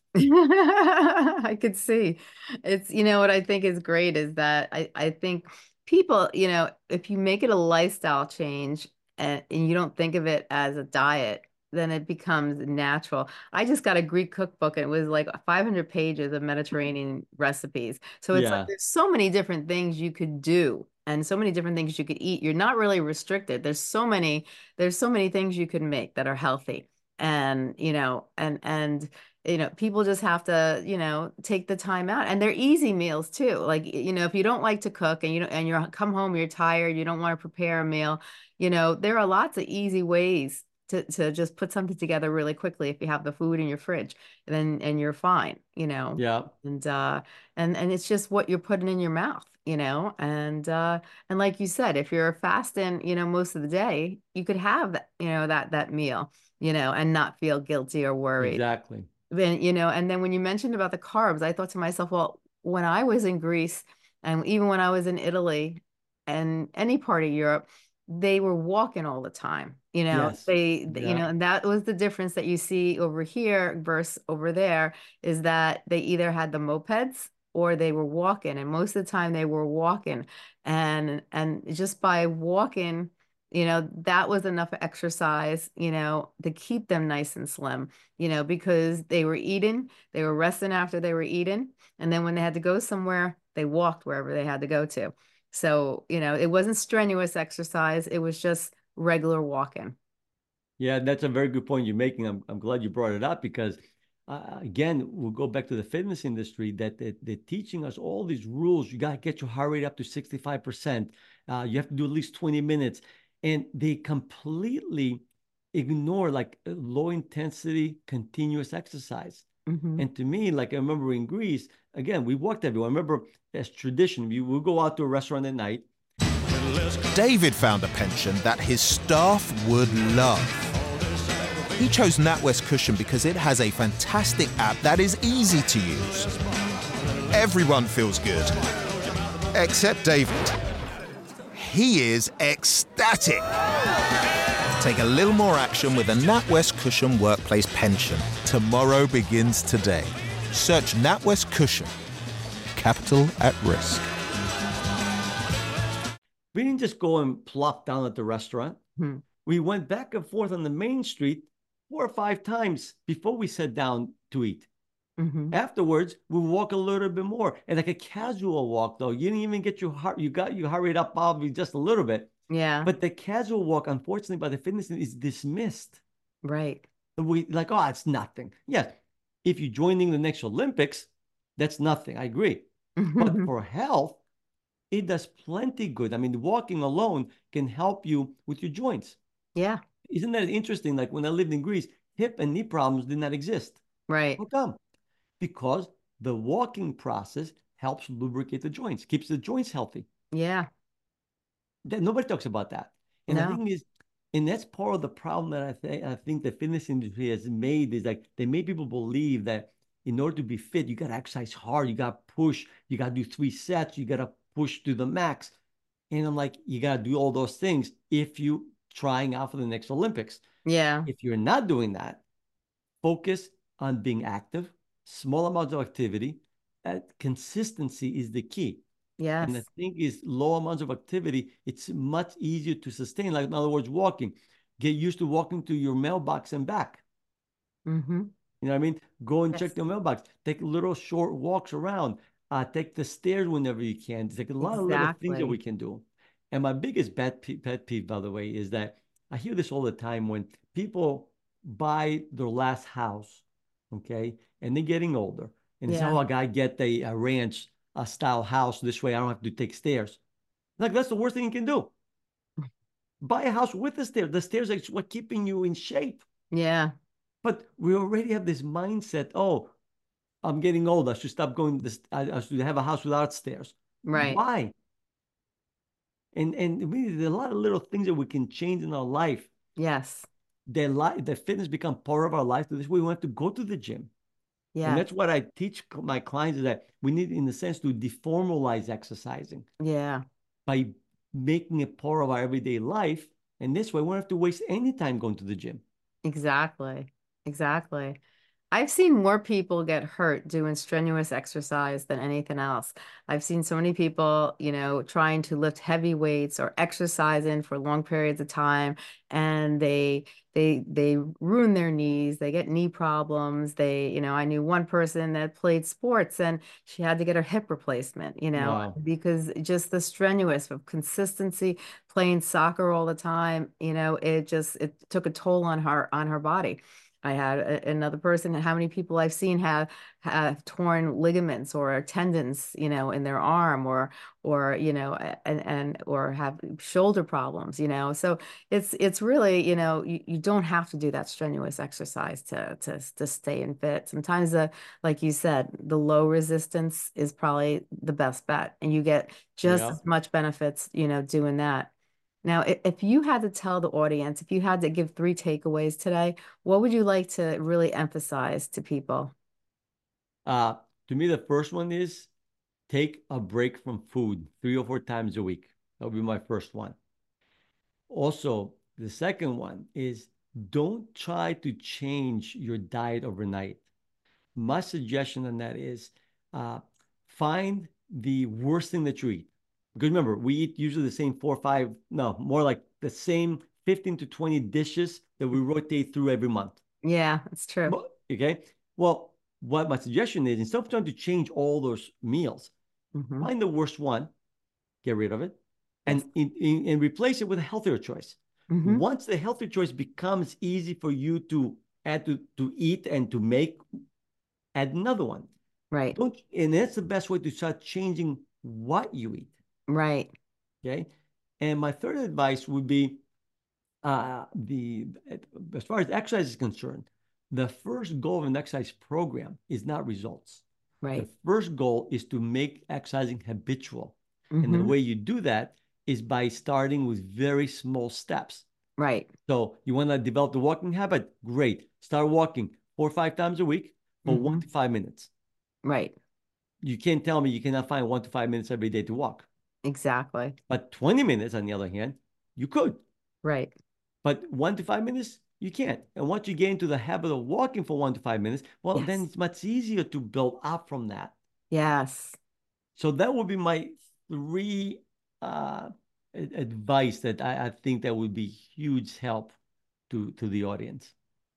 I could see. It's, you know, what I think is great is that I, I think people, you know, if you make it a lifestyle change and, and you don't think of it as a diet, then it becomes natural. I just got a Greek cookbook and it was like five hundred pages of Mediterranean recipes. So it's like Yeah, there's so many different things you could do and so many different things you could eat. You're not really restricted. There's so many, there's so many things you can make that are healthy. And, you know, and and you know, people just have to, you know, take the time out, and they're easy meals too. Like, you know, if you don't like to cook and you don't, and you're come home, you're tired, you don't want to prepare a meal, you know, there are lots of easy ways to to just put something together really quickly if you have the food in your fridge, then and you're fine, you know. yeah, And uh and and it's just what you're putting in your mouth, you know. And uh and like you said, if you're fasting, you know, most of the day, you could have that, you know, that that meal, you know, and not feel guilty or worried. exactly. Then, you know, and then when you mentioned about the carbs, I thought to myself, well, when I was in Greece and even when I was in Italy and any part of Europe, they were walking all the time. You know, Yes. they, you Yeah, know, and that was the difference that you see over here versus over there is that they either had the mopeds or they were walking. And most of the time they were walking. And and just by walking, you know, that was enough exercise, you know, to keep them nice and slim, you know, because they were eating, they were resting after they were eating. And then when they had to go somewhere, they walked wherever they had to go to. So, you know, it wasn't strenuous exercise, it was just regular walking. yeah, that's a very good point you're making. I'm, I'm glad you brought it up because, uh, again, we'll go back to the fitness industry that they, they're teaching us all these rules. You got to get your heart rate up to sixty-five percent. Uh, you have to do at least twenty minutes. And they completely ignore like uh, low intensity, continuous exercise. Hmm. And to me, like I remember in Greece, again, we walked everywhere. I remember as tradition, we would go out to a restaurant at night. David found a pension that his staff would love. He chose NatWest Cushion because it has a fantastic app that is easy to use. Everyone feels good, except David. He is ecstatic. Take a little more action with a NatWest Cushion Workplace Pension. Tomorrow begins today. Search NatWest Cushion. Capital at risk. We didn't just go and plop down at the restaurant. Hmm. We went back and forth on the main street four or five times before we sat down to eat. Hmm. Afterwards, we walk a little bit more, and like a casual walk, though. You didn't even get your heart. You got you hurried up probably just a little bit, Yeah, but the casual walk, unfortunately, by the fitness is dismissed. right. We like, oh, it's nothing. Yes, if you're joining the next Olympics, that's nothing. I agree, but for health, it does plenty good. I mean, walking alone can help you with your joints. Yeah, Isn't that interesting? Like when I lived in Greece, hip and knee problems did not exist. right. How come? Because the walking process helps lubricate the joints, keeps the joints healthy. Yeah, That, nobody talks about that. And the no. thing is, and that's part of the problem that I think I think the fitness industry has made is like they made people believe that in order to be fit, you got to exercise hard, you got to push, you got to do three sets, you got to push to the max. And I'm like, you got to do all those things if you trying out for the next Olympics. Yeah, If you're not doing that, focus on being active, small amounts of activity. That consistency is the key. And the yes. thing is, low amounts of activity, it's much easier to sustain. Like, in other words, walking. Get used to walking to your mailbox and back. Hmm. You know what I mean? Go and check Yes, the mailbox. Take little short walks around. Uh, take the stairs whenever you can. Take a lot of little things that we exactly. can do. And my biggest pet peeve, pet peeve, by the way, is that I hear this all the time when people buy their last house, okay, and they're getting older, and they say, Yeah, "Oh, I gotta get a, a ranch a style house. This way, I don't have to take stairs." Like that's the worst thing you can do. Buy a house with the stairs. The stairs are what keeping you in shape. yeah, But we already have this mindset, oh, I'm getting old. I should stop going to this. I, I should have a house without stairs. Right. Why? And and we, there's a lot of little things that we can change in our life. Yes. Their life, their fitness become part of our life. To this way, we have to go to the gym. And Yeah. that's what I teach my clients is that we need, in a sense, to deformalize exercising Yeah. by making it part of our everyday life. And this way, we don't have to waste any time going to the gym. Exactly. Exactly. I've seen more people get hurt doing strenuous exercise than anything else. I've seen so many people, you know, trying to lift heavy weights or exercising for long periods of time, and they they they ruin their knees. They get knee problems. They, you know, I knew one person that played sports and she had to get her hip replacement, you know, Wow. because just the strenuous of consistency, playing soccer all the time, you know, it just it took a toll on her on her body. I had a, another person, how many people I've seen have have torn ligaments or tendons, you know, in their arm or or you know, and and or have shoulder problems, you know. So it's it's really, you know, you, you don't have to do that strenuous exercise to to to stay in fit. Sometimes the like you said, the low resistance is probably the best bet, and you get just Yeah. as much benefits, you know, doing that. Now, if you had to tell the audience, if you had to give three takeaways today, what would you like to really emphasize to people? Uh, to me, the first one is take a break from food three or four times a week. That would be my first one. Also, the second one is don't try to change your diet overnight. My suggestion on that is uh, find the worst thing that you eat. Because remember, we eat usually the same four or five, no, more like the same fifteen to twenty dishes that we rotate through every month. Yeah, it's true. Okay. Well, what my suggestion is instead of trying to change all those meals, Hmm. find the worst one, get rid of it, Yes. and, in, in, and replace it with a healthier choice. Hmm. Once the healthier choice becomes easy for you to add to, to eat and to make, add another one. Right. Don't, and that's the best way to start changing what you eat. Right. Okay. And my third advice would be uh, the as far as exercise is concerned, the first goal of an exercise program is not results. The Right. first goal is to make exercising habitual. And the Hmm. way you do that is by starting with very small steps. Right. So you want to develop the walking habit? Great. Start walking four or five times a week for one Hmm. to five minutes. Right. You can't tell me you cannot find one to five minutes every day to walk. Exactly. But twenty minutes, on the other hand, you could. Right. But one to five minutes, you can't. And once you get into the habit of walking for one to five minutes, well, then Yes. it's much easier to build up from that. Yes. So that would be my three uh, advice that I, I think that would be huge help to to the audience.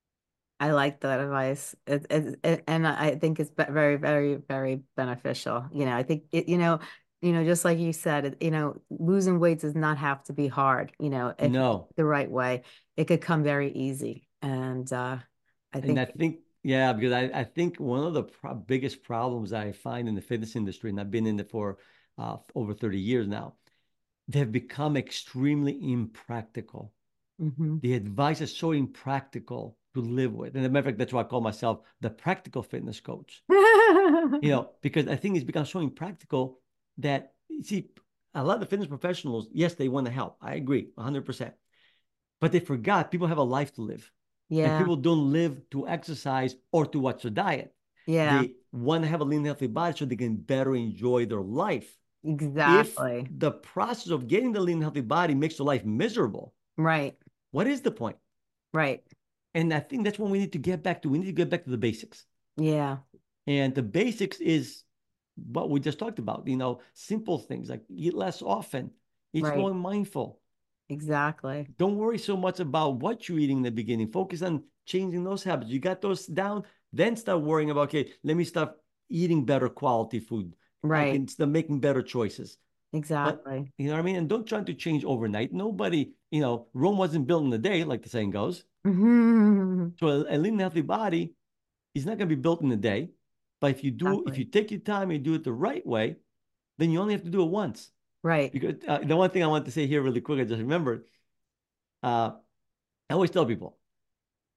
I like that advice. It, it, it, and I think it's be- very, very, very beneficial. You know, I think it, you know, you know, just like you said, it, you know, losing weight does not have to be hard. You know, if you do No, it the right way, it could come very easy. And uh, I and I think, think yeah, because I, I think one of the pro biggest problems I find in the fitness industry, and I've been in it for uh, over thirty years now, they've become extremely impractical. mhm. The advice is so impractical to live with. And as a matter of fact, that's why I call myself the practical fitness coach. You know, because I think it's become so impractical that, you see, a lot of the fitness professionals, yes, they want to help. I agree, one hundred percent. But they forgot people have a life to live. And Yeah, people don't live to exercise or to watch their diet. yeah, They want to have a lean, healthy body so they can better enjoy their life. If exactly. the process of getting the lean, healthy body makes their life miserable, Right, what is the point? right. And I think that's what we need to get back to. We need to get back to the basics. Yeah, And the basics is what we just talked about, you know, simple things like eat less often, eat slow right. and mindful. Exactly. Don't worry so much about what you're eating in the beginning. Focus on changing those habits. You got those down, then start worrying about, okay, let me start eating better quality food. I Right. can start making better choices. But Exactly. you know what I mean? And don't try to change overnight. Nobody, you know, Rome wasn't built in a day, like the saying goes. Hmm. So a, a lean and healthy body is not going to be built in a day. But if you do, if you Exactly. take your time and do it the right way, then you only have to do it once. Right. Because uh, the one thing I want to say here really quick, I just remembered, uh, I always tell people,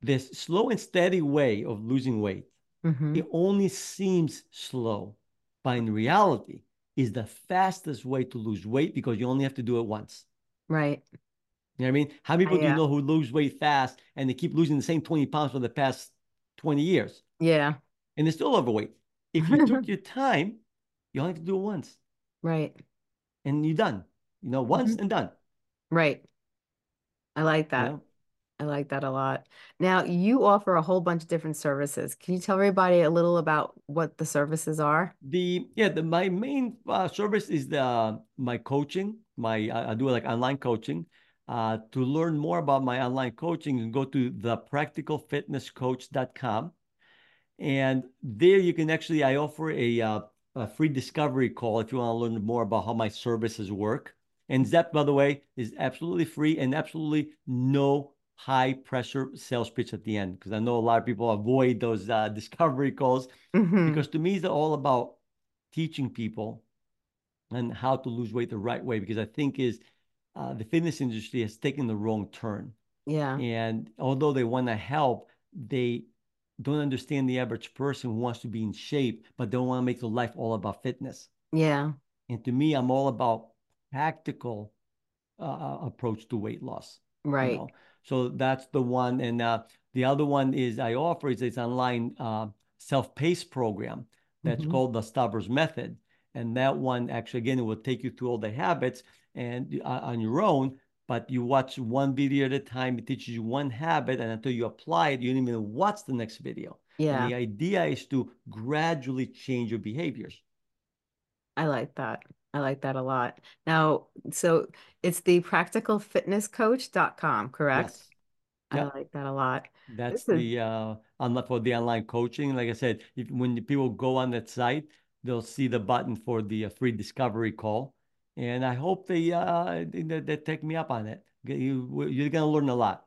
this slow and steady way of losing weight, Mm-hmm. it only seems slow, but in reality, is the fastest way to lose weight because you only have to do it once. Right. You know what I mean? How many Uh, people do you Yeah. know who lose weight fast and they keep losing the same twenty pounds for the past twenty years Yeah. and they're still overweight? If you took your time, you only have to do it once Right. and you're done. You know, once Mhm. and done. Right. I like You that. know? I like that a lot. Now, you offer a whole bunch of different services. Can you tell everybody a little about what the services are? The yeah, the my main uh, service is the my coaching. My I, I do like online coaching. Uh, to learn more about my online coaching, you can go to the practical fitness coach dot com. And there you can actually, I offer a, uh, a free discovery call if you want to learn more about how my services work. And Zep, by the way, is absolutely free and absolutely no high pressure sales pitch at the end. Because I know a lot of people avoid those uh, discovery calls Hmm. because to me, it's all about teaching people and how to lose weight the right way. Because I think is uh, the fitness industry has taken the wrong turn. Yeah. And although they want to help, they don't understand the average person who wants to be in shape, but don't want to make their life all about fitness. Yeah. And to me, I'm all about practical uh, uh, approach to weight loss, you Right. know. So that's the one. And uh, the other one is I offer is it's online uh, self-paced program that's Hmm. called the Stavros Method. And that one actually, again, it will take you through all the habits and uh, on your own. But you watch one video at a time. It teaches you one habit, and until you apply it, you don't even watch the next video. And Yeah. the idea is to gradually change your behaviors. I like that. I like that a lot. Now, so it's the practical fitness coach dot com, correct? Yes. I Yeah. like that a lot. That's This is, the uh on for the online coaching. Like I said, if when the people go on that site, they'll see the button for the uh, free discovery call, and I hope they uh they, they take me up on it. You you're gonna learn a lot.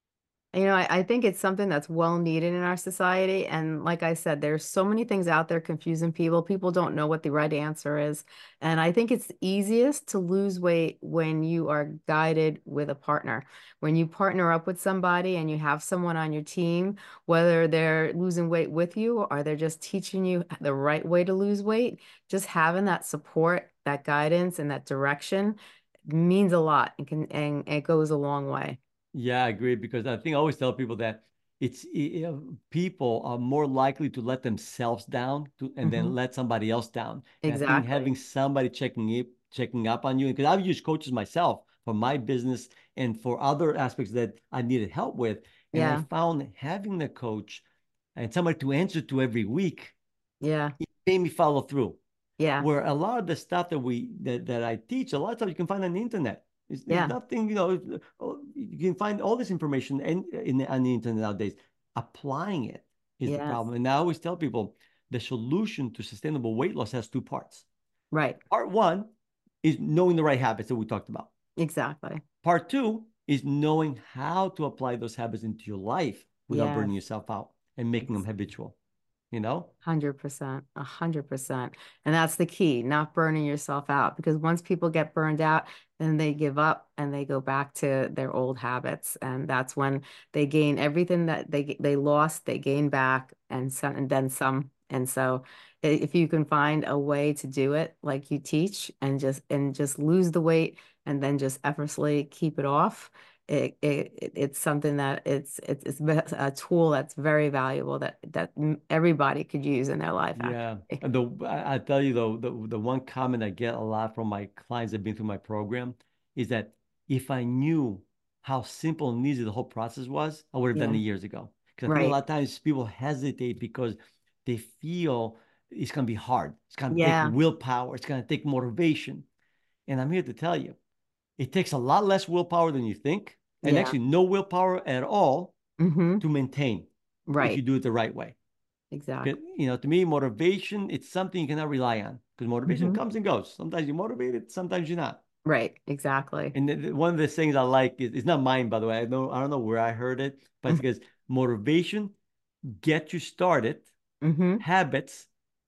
You know, I, I think it's something that's well needed in our society. And like I said, there's so many things out there confusing people. People don't know what the right answer is. And I think it's easiest to lose weight when you are guided with a partner. When you partner up with somebody and you have someone on your team, whether they're losing weight with you or they're just teaching you the right way to lose weight, just having that support, that guidance, and that direction means a lot and can and it goes a long way. Yeah, I agree because I think I always tell people that it's you know, people are more likely to let themselves down to, and then Hmm. let somebody else down. And I think Exactly. having somebody checking it, checking up on you, because I've used coaches myself for my business and for other aspects that I needed help with. And I Yeah. found having a coach and somebody to answer to every week, Yeah. it made me follow through. Yeah. Where a lot of the stuff that we that, that I teach, a lot of times you can find on the internet. It's, it's Yeah. nothing, you know, oh, you can find all this information in, in on the internet nowadays. Applying it is the Yes. problem. And I always tell people the solution to sustainable weight loss has two parts. Right. Part one is knowing the right habits that we talked about. Exactly. Part two is knowing how to apply those habits into your life without Yes. burning yourself out and making them Ex- habitual, you know? Hundred percent, a hundred percent. And that's the key, not burning yourself out. Because once people get burned out, then they give up and they go back to their old habits. And that's when they gain everything that they they lost, they gain back and some and then some. And so i- if you can find a way to do it like you teach and just and just lose the weight and then just effortlessly keep it off, it, it it's something that it's it's it's a tool that's very valuable that that everybody could use in their life Yeah. actually. And the I I tell you though, the the one comment I get a lot from my clients that have been through my program is that if I knew how simple and easy the whole process was, I would have done Yeah, it years ago. Because I think a right. lot of times people hesitate because they feel it's gonna be hard. It's gonna take Yeah, willpower, it's gonna take motivation. And I'm here to tell you, it takes a lot less willpower than you think, and yeah. actually no willpower at all Mm-hmm. to maintain if you Right. do it the right way. Exactly. 'Cause, you know, to me, motivation, it's something you cannot rely on because motivation Mm-hmm. comes and goes. Sometimes you're motivated, sometimes you're not. Right. Exactly. And the, the- one of the things I like is it's not mine, by the way. I know I don't know where I heard it, but it's because motivation get you started. Mm-hmm. Habits,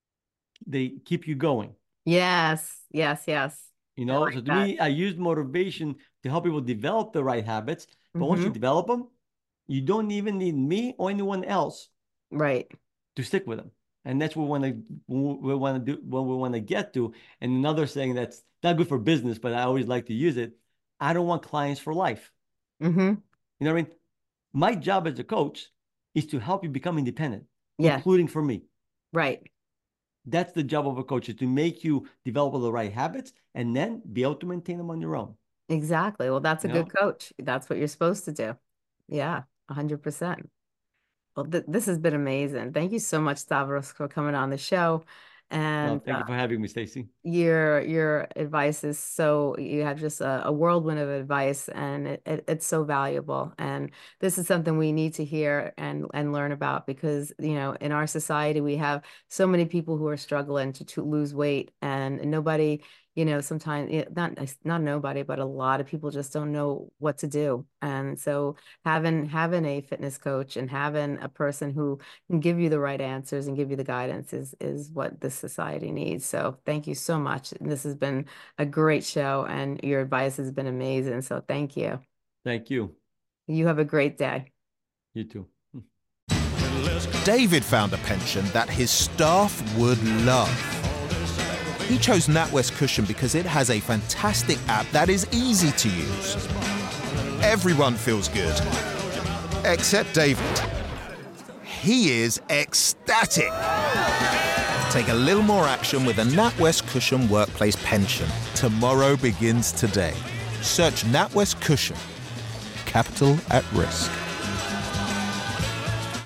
they keep you going. Yes. Yes. Yes. You I know, so like to that. me, I use motivation to help people develop the right habits. But once you Mm-hmm. develop them, You don't even need me or anyone else Right. to stick with them. And that's what we want to we want to do, what we want to get to. And another saying that's not good for business, but I always like to use it. I don't want clients for life. Mm-hmm. You know what I mean? My job as a coach is to help you become independent, Yeah. including for me. Right. That's the job of a coach, is to make you develop the right habits and then be able to maintain them on your own. Exactly. Well, that's a You good know? coach. That's what you're supposed to do. Yeah, one hundred percent. Well, th this has been amazing. Thank you so much, Stavros, for coming on the show. Well, And thank uh, you for having me, Stacy. your your advice is so, you have just a, a whirlwind of advice, and it, it, it's so valuable. And this is something we need to hear and and learn about, because you know, in our society we have so many people who are struggling to, to lose weight, and nobody, you know, sometimes, yeah, not not nobody, but a lot of people just don't know what to do. And so having having a fitness coach and having a person who can give you the right answers and give you the guidance is is what this society needs. So thank you so much. This has been a great show, and your advice has been amazing. So thank you. Thank you. You have a great day. You too. David found a pension that his staff would love. He chose NatWest Cushion because it has a fantastic app that is easy to use. Everyone feels good, except David. He is ecstatic. Take a little more action with a NatWest Cushion workplace pension. Tomorrow begins today. Search NatWest Cushion. Capital at risk.